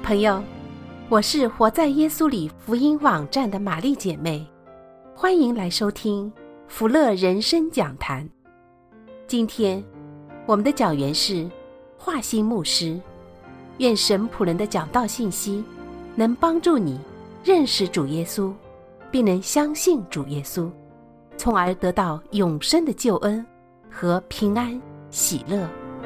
朋友，我是活在耶稣里福音网站的玛丽姐妹，欢迎来收听福乐人生讲坛。今天我们的讲员是华兴牧师，愿神仆人的讲道信息能帮助你认识主耶稣，并能相信主耶稣，从而得到永生的救恩和平安喜乐。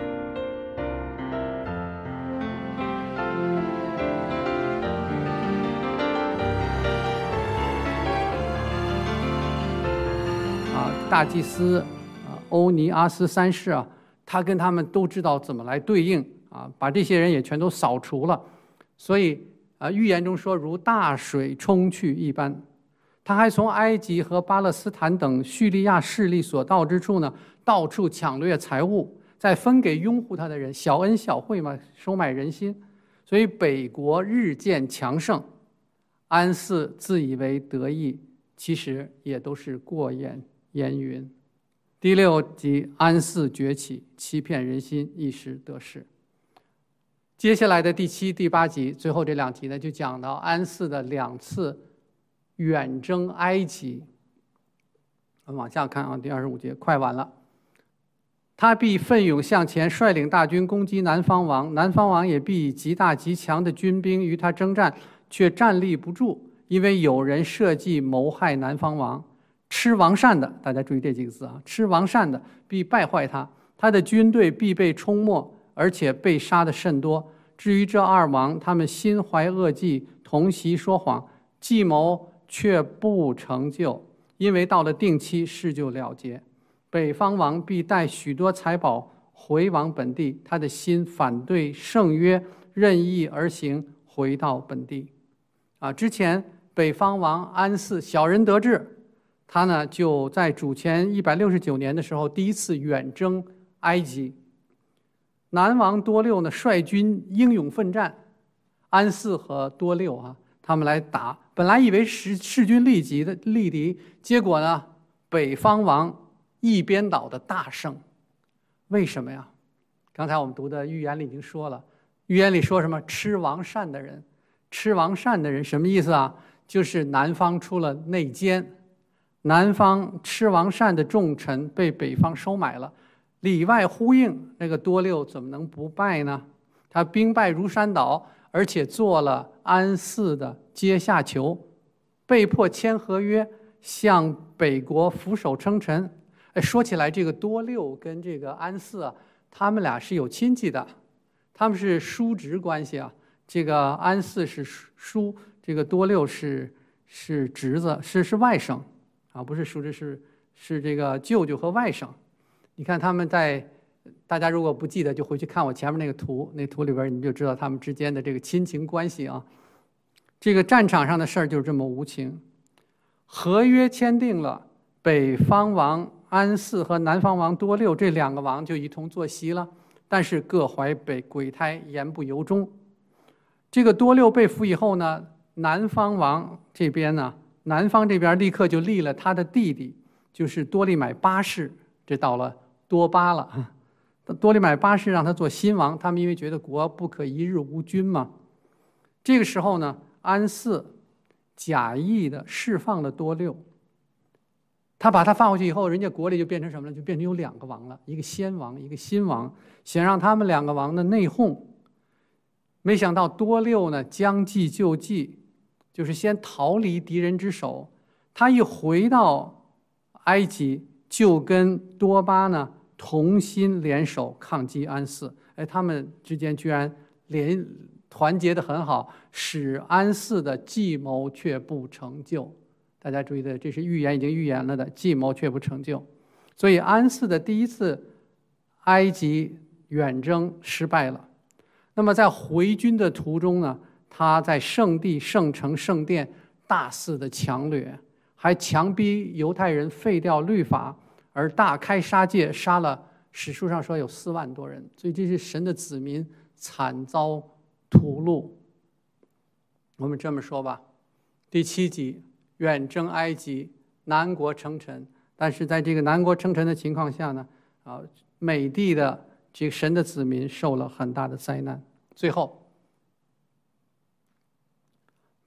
大祭司欧尼阿斯三世他跟他们都知道怎么来对应把这些人也全都扫除了。所以预言中说如大水冲去一般。他还从埃及和巴勒斯坦等叙利亚势力所到之处呢，到处抢掠财物，再分给拥护他的人，小恩小惠嘛，收买人心。所以北国日渐强盛，安寺自以为得意，其实也都是过眼烟云。第6集安寺崛起，欺骗人心，一时得势。接下来的第7、第8集，最后这2集呢，就讲到安寺的2次远征埃及。我们往下看第25节，快完了。他必奋勇向前，率领大军攻击南方王，南方王也必以极大极强的军兵与他征战，却站立不住，因为有人设计谋害南方王。吃王膳的，大家注意这几个字吃王膳的必败坏他，他的军队必被冲没，而且被杀的甚多。至于这2王，他们心怀恶计，同席说谎，计谋却不成就，因为到了定期，事就了结。北方王必带许多财宝回往本地，他的心反对圣约，任意而行，回到本地。之前北方王安寺小人得志，他呢就在主前169年的时候第一次远征埃及。南王多六呢率军英勇奋战，安寺和多六他们来打，本来以为势均力敌，结果呢北方王一边倒的大胜。为什么呀？刚才我们读的预言里已经说了，预言里说什么？吃王膳的人。吃王膳的人什么意思就是南方出了内奸，南方吃王膳的重臣被北方收买了，里外呼应，那个多六怎么能不败呢？他兵败如山倒，而且做了安寺的阶下囚，被迫签合约，向北国俯首称臣。说起来，这个多六跟这个安寺他们俩是有亲戚的，他们是叔侄关系这个安寺是叔，这个多六是侄子，是外甥不是叔侄，是这个舅舅和外甥。你看他们大家如果不记得，就回去看我前面那个图，那图里边你就知道他们之间的这个亲情关系这个战场上的事儿就是这么无情。合约签订了，北方王安寺和南方王多六这2个王就一同坐席了，但是各怀鬼胎，言不由衷。这个多六被俘以后呢，南方王这边呢，南方这边立刻就立了他的弟弟，就是多利买八世，这到了多巴了。多利买八世让他做新王，他们因为觉得国不可一日无君嘛。这个时候呢，安寺假意的释放了多六，他把他放回去以后，人家国里就变成什么呢？就变成有2个王了，一个先王，一个新王，想让他们2个王的内讧。没想到多六呢将计就计，就是先逃离敌人之手。他一回到埃及，就跟多巴呢同心联手抗击安寺。他们之间居然团结得很好，使安寺的计谋却不成就。大家注意的，这是预言已经预言了的，计谋却不成就。所以安寺的第1次埃及远征失败了。那么在回军的途中呢，他在圣地、圣城、圣殿大肆的强掠，还强逼犹太人废掉律法，而大开杀戒，杀了史书上说有4万多人。所以这是神的子民惨遭屠戮。我们这么说吧，第7集远征埃及，南国称臣。但是在这个南国称臣的情况下呢，美帝的这个神的子民受了很大的灾难。最后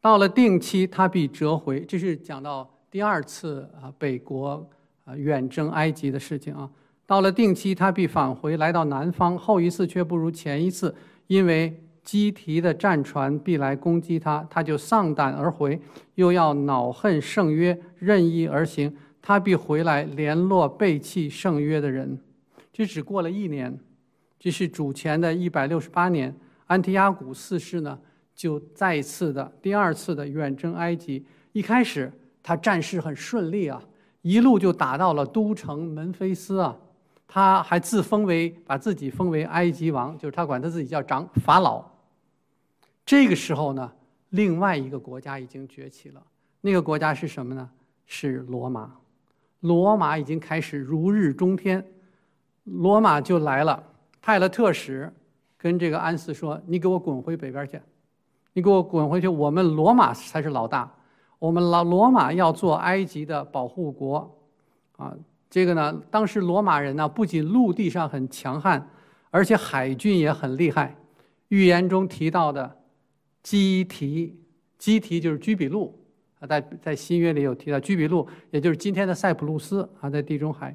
到了定期，他必折回。这是讲到第二次北国远征埃及的事情啊。到了定期，他必返回，来到南方。后一次却不如前一次，因为基提的战船必来攻击他，他就丧胆而回，又要恼恨圣约，任意而行。他必回来联络背弃圣约的人。这只过了1年，这是主前的168年。安提阿古四世呢，就再一次的第二次的远征埃及。一开始他战事很顺利啊，一路就打到了都城门菲斯啊。他还把自己封为埃及王，就是他管他自己叫法老。这个时候呢，另外一个国家已经崛起了。那个国家是什么呢？是罗马。罗马已经开始如日中天。罗马就来了，派了特使跟这个安斯说：“你给我滚回北边去，你给我滚回去，我们罗马才是老大，我们罗马要做埃及的保护国啊。”这个呢，当时罗马人呢，不仅陆地上很强悍，而且海军也很厉害。预言中提到的基提就是居比路啊，在新约里有提到居比路，也就是今天的塞浦路斯啊，在地中海。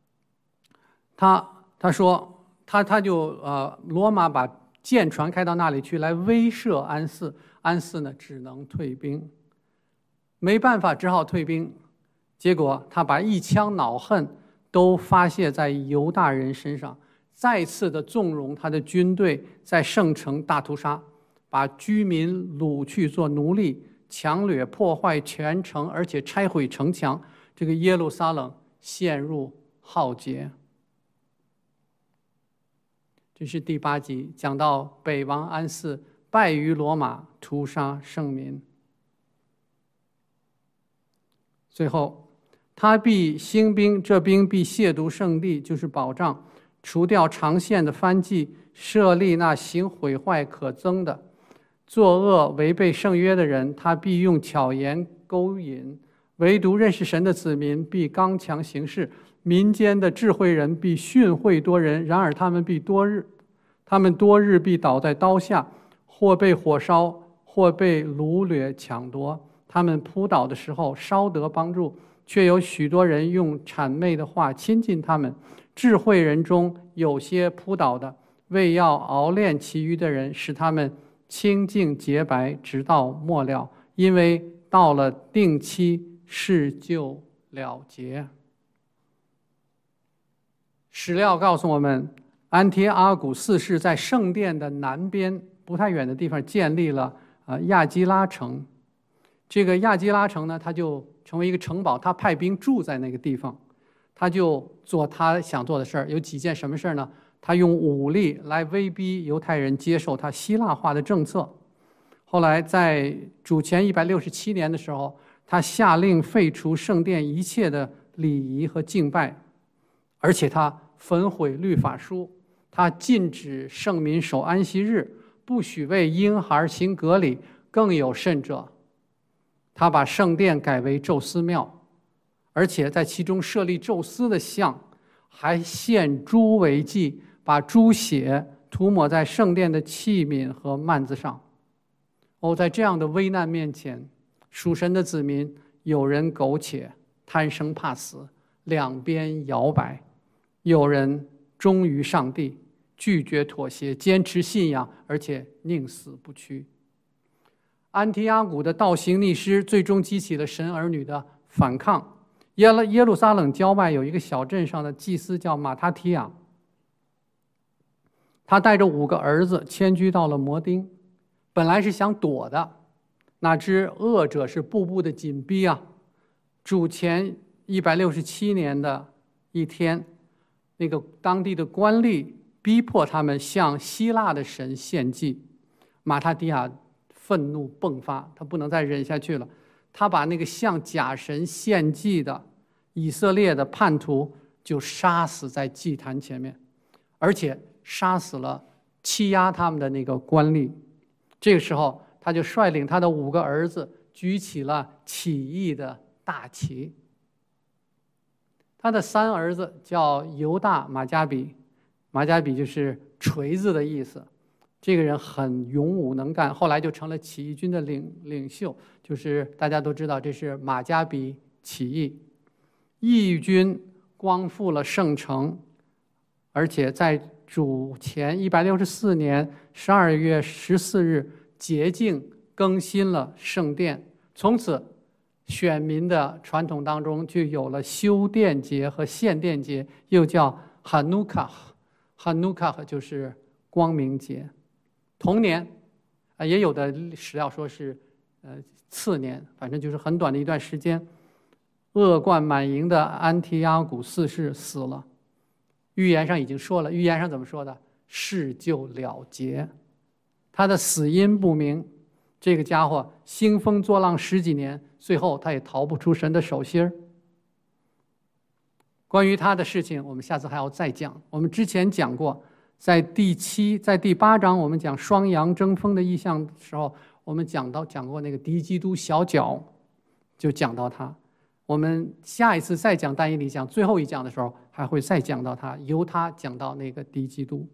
他说他就罗马把舰船开到那里去，来威慑安斯。安斯呢，只能退兵，没办法，只好退兵。结果他把一腔恼恨都发泄在犹大人身上，再次的纵容他的军队在圣城大屠杀，把居民掳去做奴隶，强掠破坏全城，而且拆毁城墙。这个耶路撒冷陷入浩劫。这是第8集，讲到北王安斯败于罗马，屠杀圣民。最后他必兴兵，这兵必亵渎圣地，就是保障，除掉长线的燔祭，设立那行毁坏可憎的、作恶违背圣约的人，他必用巧言勾引。唯独认识神的子民必刚强行事，民间的智慧人必训诲多人，然而他们多日必倒在刀下，或被火烧，或被掳掠抢夺。他们扑倒的时候稍得帮助，却有许多人用谄媚的话亲近他们。智慧人中有些扑倒的，为要熬炼其余的人，使他们清净洁白，直到末了。因为到了定期，事就了结。史料告诉我们，安提阿古四世在圣殿的南边不太远的地方建立了亚基拉城。这个亚基拉城呢，它就成为一个城堡，他派兵住在那个地方，他就做他想做的事儿。有几件什么事儿呢？他用武力来威逼犹太人接受他希腊化的政策。后来在主前167年的时候，他下令废除圣殿一切的礼仪和敬拜，而且他焚毁律法书，他禁止圣民守安息日，不许为婴孩行割礼，更有甚者，他把圣殿改为宙斯庙，而且在其中设立宙斯的像，还献猪为祭，把猪血涂抹在圣殿的器皿和幔子上。在这样的危难面前，属神的子民有人苟且贪生怕死，两边摇摆；有人忠于上帝，拒绝妥协，坚持信仰，而且宁死不屈。安提阿古的倒行逆施最终激起了神儿女的反抗。耶路撒冷郊外有一个小镇上的祭司叫马他提亚，他带着5个儿子迁居到了摩丁，本来是想躲的，哪知恶者是步步的紧逼啊！主前167年的一天，那个当地的官吏逼迫他们向希腊的神献祭。马他提亚愤怒迸发，他不能再忍下去了，他把那个向假神献祭的以色列的叛徒就杀死在祭坛前面，而且杀死了欺压他们的那个官吏。这个时候，他就率领他的5个儿子举起了起义的大旗。他的3儿子叫犹大马加比，马加比就是锤子的意思。 这个人很勇武能干，后来就成了起义军的领袖，就是大家都知道这是马加比起义。义军光复了圣城，而且在主前164年12月14日洁净更新了圣殿，从此选民的传统当中就有了修殿节和献殿节，又叫哈努卡。哈努卡就是光明节。同年，也有的史料说是次年，反正就是很短的一段时间，恶贯满盈的安提阿古四世死了。预言上已经说了，预言上怎么说的？事就了结。他的死因不明，这个家伙兴风作浪10几年，最后他也逃不出神的手心儿。关于他的事情，我们下次还要再讲。我们之前讲过，在第8章，我们讲双阳争锋的意象的时候，我们讲过那个敌基督小角，就讲到他。我们下一次再讲但以理讲最后一讲的时候，还会再讲到他，由他讲到那个敌基督。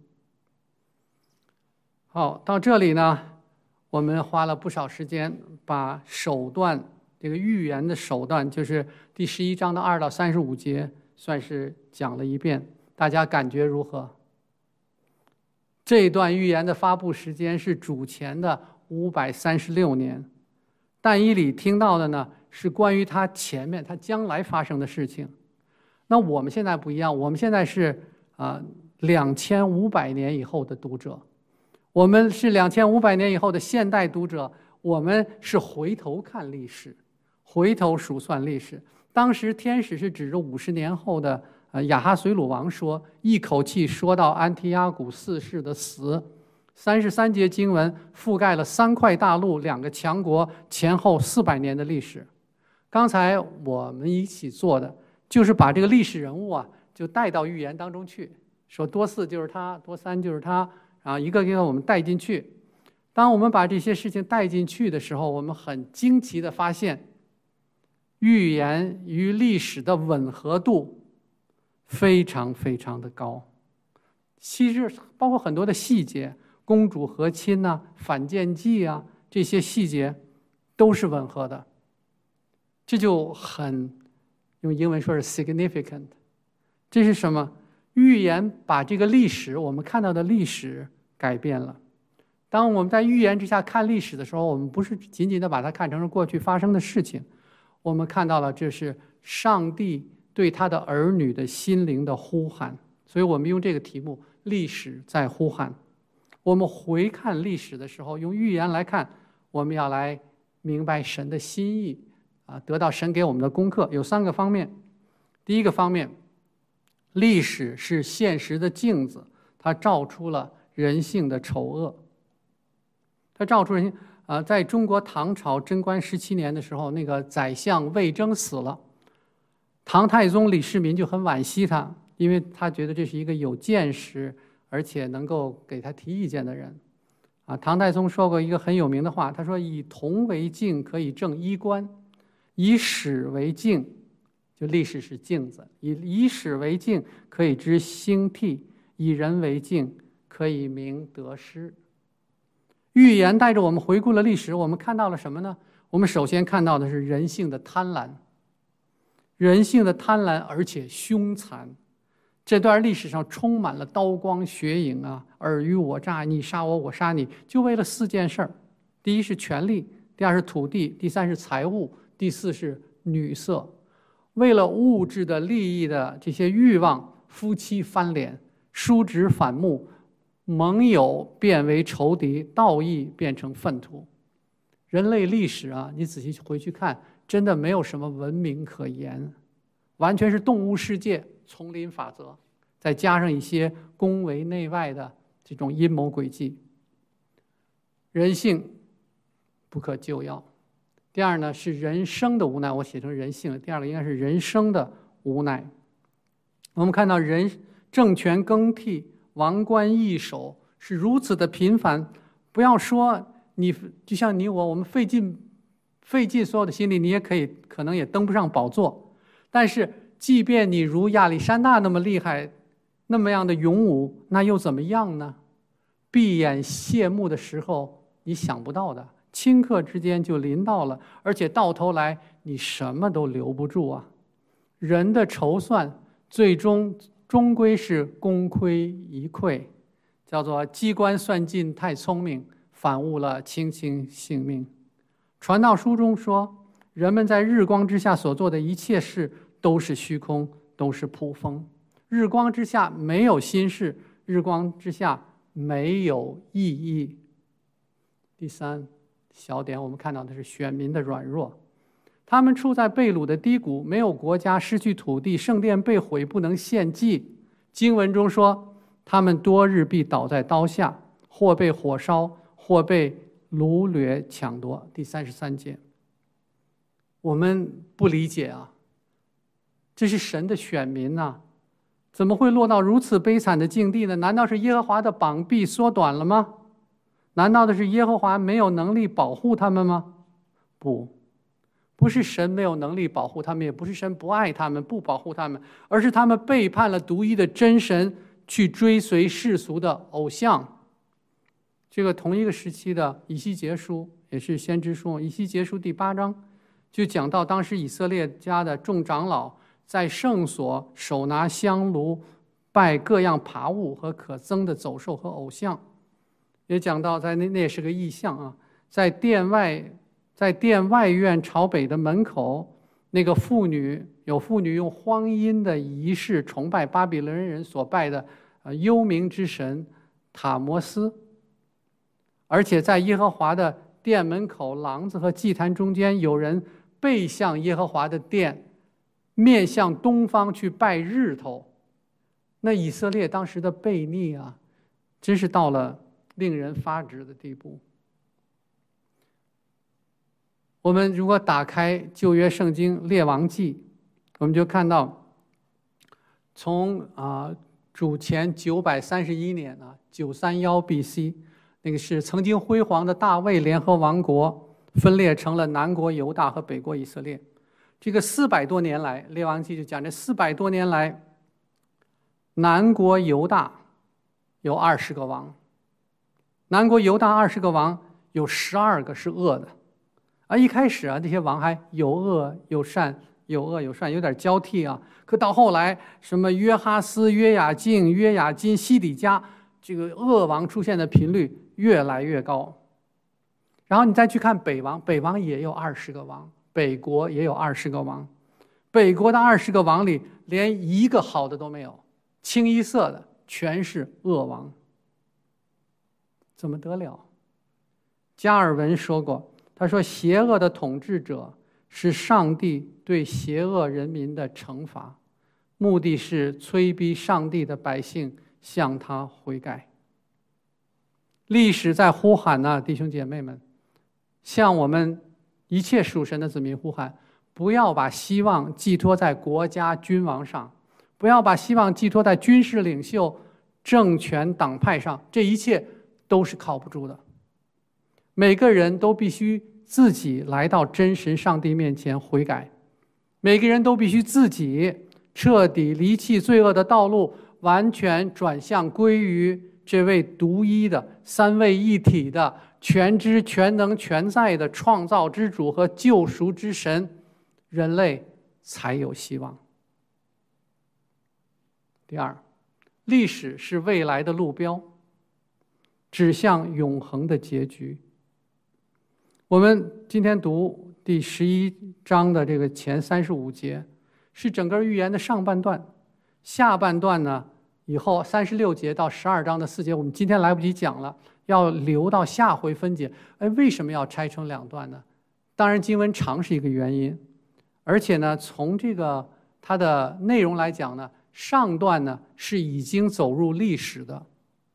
好，到这里呢，我们花了不少时间，把手段，这个预言的手段，就是第11章的2到35节，算是讲了一遍。大家感觉如何？这一段预言的发布时间是主前的536年，但以理听到的呢，是关于他前面他将来发生的事情。那我们现在不一样，我们现在是2500年以后的读者，我们是2500年以后的现代读者，我们是回头看历史，回头数算历史。当时天使是指着50年后的亚哈随鲁王说，一口气说到安提阿古四世的死。33节经文覆盖了3块大陆，2个强国前后400年的历史。刚才我们一起做的就是把这个历史人物啊，就带到预言当中去，说多4就是他，多3就是他，一个一个我们带进去。当我们把这些事情带进去的时候，我们很惊奇地发现，预言与历史的吻合度非常非常的高。其实包括很多的细节，公主和亲啊、反间计啊，这些细节都是吻合的。这就很用英文说是 significant。 这是什么？预言把这个历史，我们看到的历史改变了。当我们在预言之下看历史的时候，我们不是仅仅的把它看成是过去发生的事情，我们看到了这是上帝对他的儿女的心灵的呼喊。所以我们用这个题目，历史在呼喊。我们回看历史的时候，用预言来看，我们要来明白神的心意，得到神给我们的功课。有3个方面。第一个方面，历史是现实的镜子，它照出了人性的丑恶。它照出人性。在中国唐朝贞观17年的时候，那个宰相魏征死了，唐太宗李世民就很惋惜他，因为他觉得这是一个有见识而且能够给他提意见的人。唐太宗说过一个很有名的话，他说：“以铜为镜，可以正衣冠；以史为镜，就历史是镜子；以史为镜，可以知兴替；以人为镜，可以明得失。”预言带着我们回顾了历史，我们看到了什么呢？我们首先看到的是人性的贪婪，人性的贪婪而且凶残。这段历史上充满了刀光血影啊，尔虞我诈，你杀我，我杀你，就为了4件事儿：第一是权力，第2是土地，第3是财物，第4是女色。为了物质的利益的这些欲望，夫妻翻脸，叔侄反目，盟友变为仇敌，道义变成粪土。人类历史啊，你仔细回去看，真的没有什么文明可言，完全是动物世界丛林法则，再加上一些宫闱内外的这种阴谋诡计。人性不可救药。第2呢是人生的无奈，我写成人性了。第2个应该是人生的无奈。我们看到政权更替，王冠易手，是如此的频繁。不要说你就像你我们费尽所有的心力，你也可能也登不上宝座。但是即便你如亚历山大那么厉害，那么样的勇武，那又怎么样呢？ 闭眼谢幕的时候你想不到的，顷刻之间就临到了，而且到头来你什么都留不住啊！人的筹算最终终归是功亏一篑，叫做机关算尽太聪明，反误了卿卿性命。传道书中说，人们在日光之下所做的一切事都是虚空，都是捕风。日光之下没有心事，日光之下没有意义。第三小点，我们看到的是选民的软弱，他们处在被掳的低谷，没有国家，失去土地，圣殿被毁，不能献祭。经文中说，他们多日必倒在刀下，或被火烧，或被掳掠抢夺。第33节，我们不理解啊，这是神的选民啊，怎么会落到如此悲惨的境地呢？难道是耶和华的膀臂缩短了吗？难道的是耶和华没有能力保护他们吗？不是神没有能力保护他们，也不是神不爱他们，不保护他们，而是他们背叛了独一的真神，去追随世俗的偶像。这个同一个时期的以西结书，也是先知书，以西结书第8章就讲到，当时以色列家的众长老在圣所手拿香炉，拜各样爬物和可憎的走兽和偶像。也讲到那也是个异象啊，在殿外院朝北的门口，那个有妇女用荒淫的仪式崇拜巴比伦人所拜的幽冥之神塔摩斯。而且在耶和华的殿门口廊子和祭坛中间，有人背向耶和华的殿，面向东方去拜日头。那以色列当时的悖逆啊，真是到了令人发指的地步。我们如果打开旧约圣经列王记，我们就看到从主前931年931 BC， 那个是曾经辉煌的大卫联合王国分裂成了南国犹大和北国以色列。这个400多年来，列王记就讲这400多年来，南国犹大有20个王，南国犹大20个王有12个是恶的。一开始这些王还有恶有善，有恶有善，有点交替啊。可到后来，什么约哈斯、约雅敬、约雅金、西底家，这个恶王出现的频率越来越高。然后你再去看北王，北王也有20个王，北国也有20个王，北国的20个王里连一个好的都没有，清一色的全是恶王。怎么得了？加尔文说过，他说邪恶的统治者是上帝对邪恶人民的惩罚，目的是催逼上帝的百姓向他悔改。历史在呼喊呢，弟兄姐妹们，向我们一切属神的子民呼喊，不要把希望寄托在国家君王上，不要把希望寄托在军事领袖、政权党派上，这一切都是靠不住的。每个人都必须自己来到真神上帝面前悔改，每个人都必须自己彻底离弃罪恶的道路，完全转向归于这位独一的三位一体的全知全能全在的创造之主和救赎之神，人类才有希望。第二，历史是未来的路标，指向永恒的结局。我们今天读第11章的这个前35节，是整个预言的上半段。下半段呢，以后36节到12章的4节，我们今天来不及讲了，要留到下回分解。为什么要拆成2段呢？当然经文长是一个原因，而且呢，从这个它的内容来讲呢，上段呢是已经走入历史的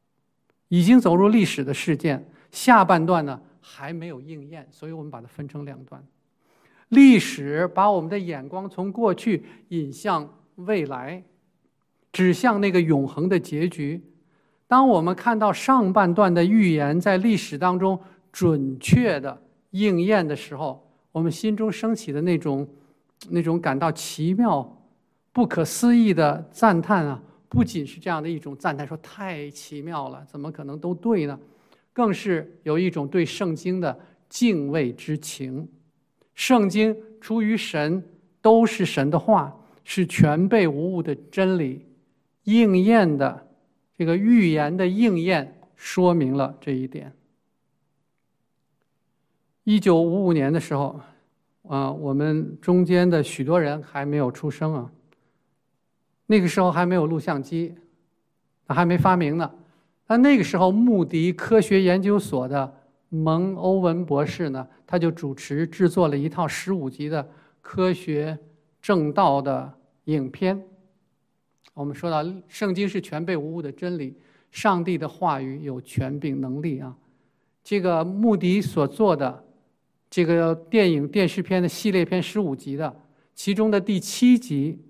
事件，下半段呢还没有应验，所以我们把它分成2段。历史把我们的眼光从过去引向未来，指向那个永恒的结局。当我们看到上半段的预言在历史当中准确的应验的时候，我们心中升起的那种感到奇妙、不可思议的赞叹啊， 不仅是这样的一种赞叹，说太奇妙了，怎么可能都对呢？更是有一种对圣经的敬畏之情。圣经出于神，都是神的话，是全备无误的真理，应验的这个预言的应验说明了这一点。1955年的时候，我们中间的许多人还没有出生啊。那个时候还没有录像机，还没发明呢。那个时候，穆迪科学研究所的蒙·欧文博士呢，他就主持制作了一套15集的科学正道的影片。我们说到，圣经是全备无误的真理，上帝的话语有权柄能力啊。这个穆迪所做的这个电影电视片的系列片15集的，其中的第7集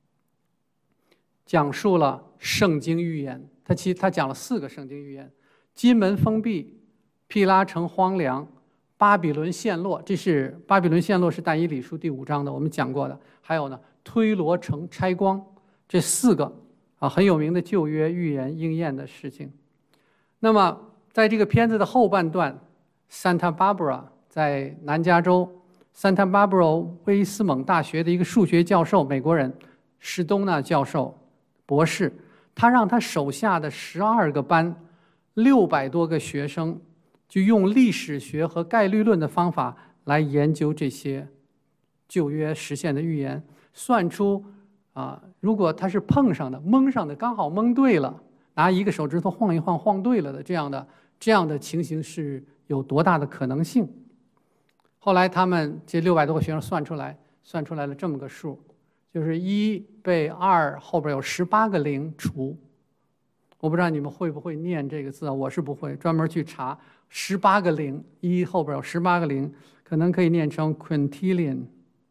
讲述了圣经预言。他讲了4个圣经预言：金门封闭、毗拉城荒凉、巴比伦陷落。巴比伦陷落是但以理书第5章的，我们讲过的。还有呢，推罗城拆光，这4个很有名的旧约预言应验的事情。那么在这个片子的后半段， Santa Barbara 在南加州 Santa Barbara 威斯蒙大学的一个数学教授，美国人史东纳教授博士，他让他手下的12个班600多个学生，就用历史学和概率论的方法来研究这些旧约实现的预言，算出如果他是碰上的、蒙上的，刚好蒙对了，拿一个手指头晃一晃，晃对了的这样的情形是有多大的可能性？后来他们这600多个学生算出来了这么个数，就是1被2后边有18个零除。我不知道你们会不会念这个字啊？我是不会，专门去查18个零，1后边有18个零，可能可以念成 quintillion。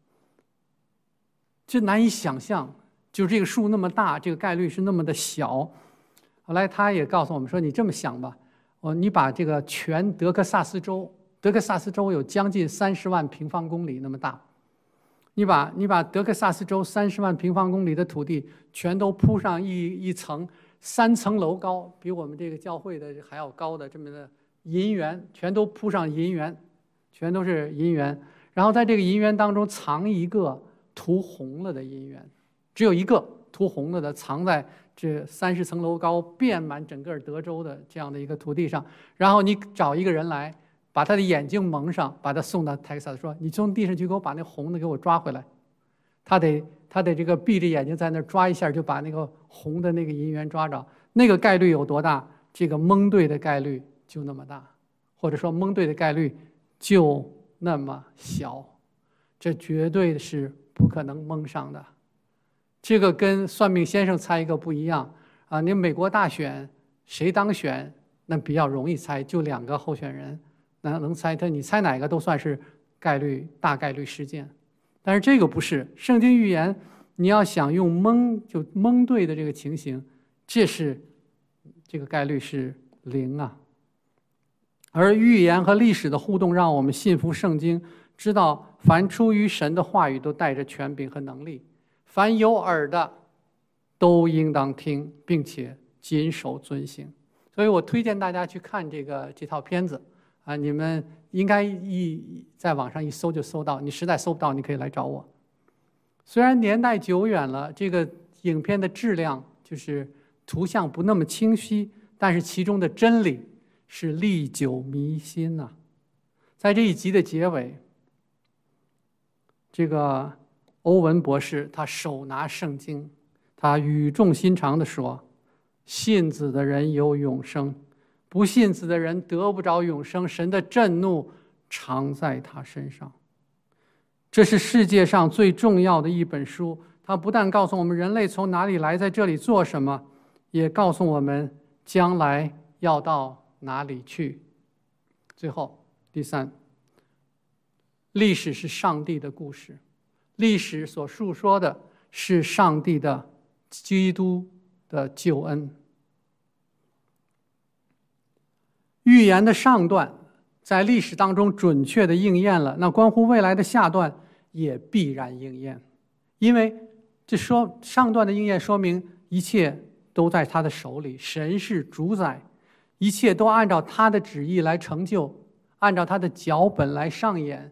这难以想象，就这个数那么大，这个概率是那么的小。后来他也告诉我们说，你这么想吧，你把这个全德克萨斯州有将近30万平方公里那么大，你把德克萨斯州30万平方公里的土地全都铺上一层3层楼高，比我们这个教会的还要高的这么的银元，全都铺上银元，全都是银元。然后在这个银元当中藏一个涂红了的银元，只有一个涂红了的，藏在这30层楼高、遍满整个德州的这样的一个土地上。然后你找一个人来，把他的眼睛蒙上，把他送到泰克萨斯，说：“你从地上去给我把那红的给我抓回来。”他得这个闭着眼睛在那抓一下，就把那个红的那个银元抓着。那个概率有多大？这个蒙对的概率就那么大，或者说蒙对的概率就那么小。这绝对是不可能蒙上的。这个跟算命先生猜一个不一样啊！你美国大选谁当选，那比较容易猜，就2个候选人，能猜你猜哪个都算是大概率事件。但是这个不是圣经预言，你要想用蒙对的这个情形，这个概率是0啊。而预言和历史的互动，让我们信服圣经，知道凡出于神的话语都带着权柄和能力，凡有耳的都应当听，并且谨守遵行。所以我推荐大家去看这套片子啊，你们应该在网上一搜就搜到，你实在搜不到，你可以来找我。虽然年代久远了，这个影片的质量就是图像不那么清晰，但是其中的真理是历久弥新呐。在这一集的结尾，这个欧文博士他手拿圣经，他语重心长地说：“信子的人有永生，不信子的人得不着永生，神的震怒常在他身上。”这是世界上最重要的一本书，它不但告诉我们人类从哪里来，在这里做什么，也告诉我们将来要到哪里去。最后，第3，历史是上帝的故事，历史所述说的是上帝的基督的救恩。预言的上段在历史当中准确的应验了，那关乎未来的下段也必然应验，因为上段的应验说明一切都在他的手里，神是主宰，一切都按照他的旨意来成就，按照他的脚本来上演。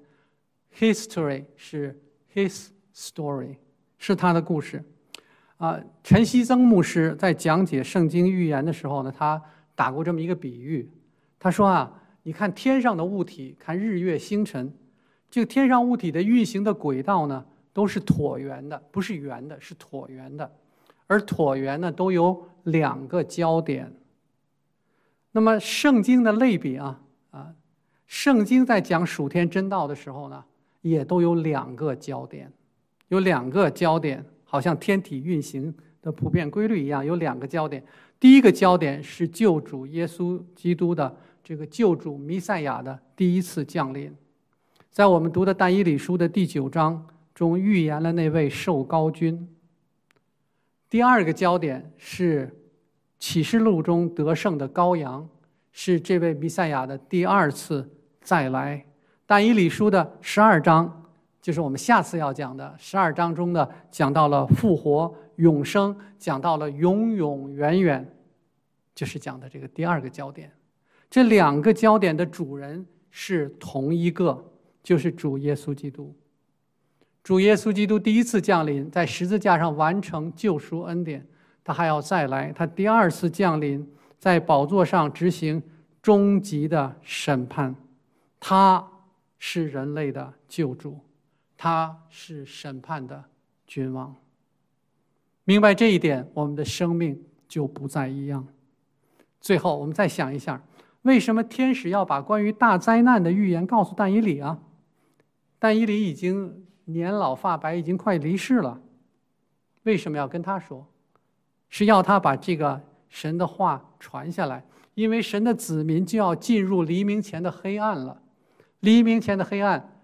History 是 his story， 是他的故事。陈锡曾牧师在讲解圣经预言的时候呢，他打过这么一个比喻，他说你看天上的物体，看日月星辰，这个天上物体的运行的轨道呢，都是椭圆的，不是圆的，是椭圆的，而椭圆呢都有2个焦点。那么圣经的类比圣经在讲属天真道的时候呢，也都有2个焦点，有2个焦点，好像天体运行的普遍规律一样，有2个焦点。第一个焦点是救主耶稣基督的这个救主弥赛亚的第一次降临，在我们读的但以理书的第9章中预言了那位受膏君。第2个焦点是启示录中得胜的羔羊，是这位弥赛亚的第2次再来。但以理书的12章，就是我们下次要讲的12章中的，讲到了复活永生，讲到了永永远远，就是讲的这个第2个焦点。这2个焦点的主人是同一个，就是主耶稣基督。主耶稣基督第1次降临，在十字架上完成救赎恩典，他还要再来，他第2次降临，在宝座上执行终极的审判。他是人类的救主，他是审判的君王。明白这一点，我们的生命就不再一样。最后我们再想一下，为什么天使要把关于大灾难的预言告诉但以理啊？但以理已经年老发白，已经快离世了，为什么要跟他说？是要他把这个神的话传下来，因为神的子民就要进入黎明前的黑暗了。黎明前的黑暗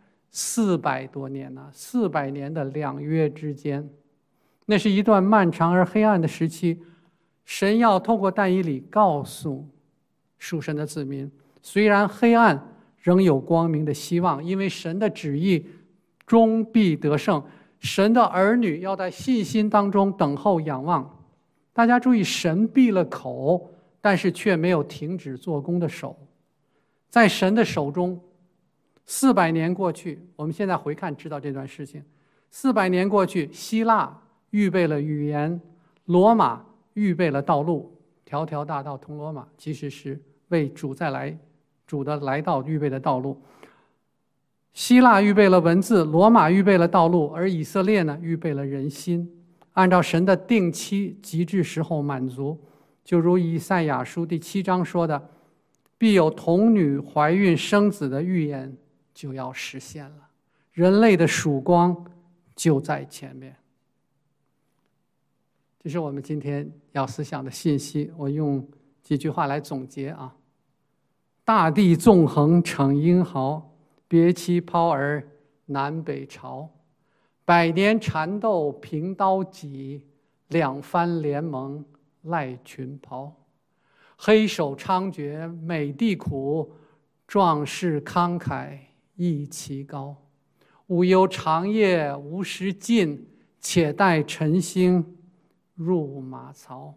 400多年400年的2约之间，那是一段漫长而黑暗的时期。神要透过但以理告诉属神的子民，虽然黑暗仍有光明的希望，因为神的旨意终必得胜。神的儿女要在信心当中等候仰望。大家注意，神闭了口，但是却没有停止做工的手。在神的手中，400年过去，我们现在回看知道这段事情。400年过去，希腊预备了语言，罗马预备了道路，条条大道通罗马，其实是为主的来到预备的道路。希腊预备了文字，罗马预备了道路，而以色列呢，预备了人心，按照神的定期极致时候满足。就如以赛亚书第7章说的，必有童女怀孕生子的预言就要实现了，人类的曙光就在前面。这是我们今天要思想的信息，我用几句话来总结大地纵横逞英豪，别其抛儿南北朝。百年缠斗凭刀戟，两番联盟赖群袍。黑手猖獗美地苦，壮士慷慨意其高。无忧长夜无时尽，且待晨星入马槽。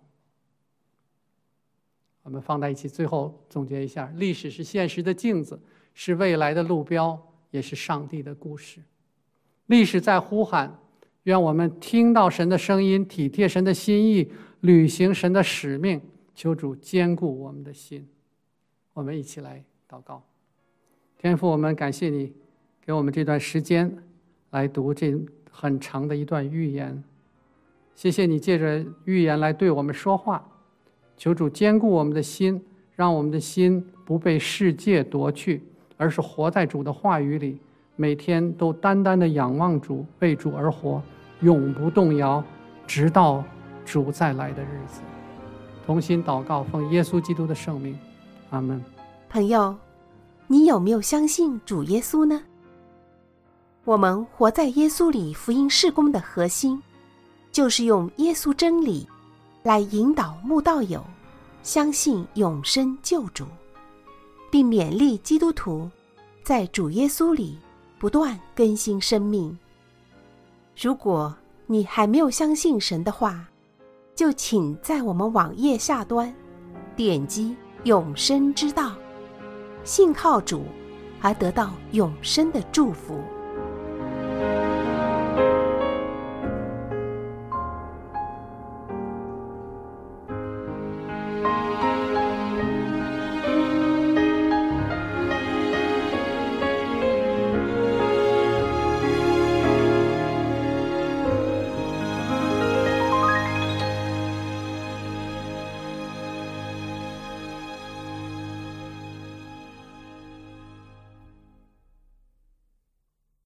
我们放在一起，最后总结一下：历史是现实的镜子，是未来的路标，也是上帝的故事。历史在呼喊，愿我们听到神的声音，体贴神的心意，履行神的使命。求主坚固我们的心。我们一起来祷告。天父，我们感谢你给我们这段时间来读这很长的一段预言。谢谢你借着预言来对我们说话。求主坚固我们的心，让我们的心不被世界夺去，而是活在主的话语里，每天都单单的仰望主，为主而活，永不动摇，直到主再来的日子。同心祷告，奉耶稣基督的圣名，阿们。 朋友，你有没有相信主耶稣呢？我们活在耶稣里福音事工的核心，就是用耶稣真理来引导慕道友相信永生救主，并勉励基督徒在主耶稣里不断更新生命。如果你还没有相信神的话， 就请在我们网页下端点击永生之道，信靠主而得到永生的祝福。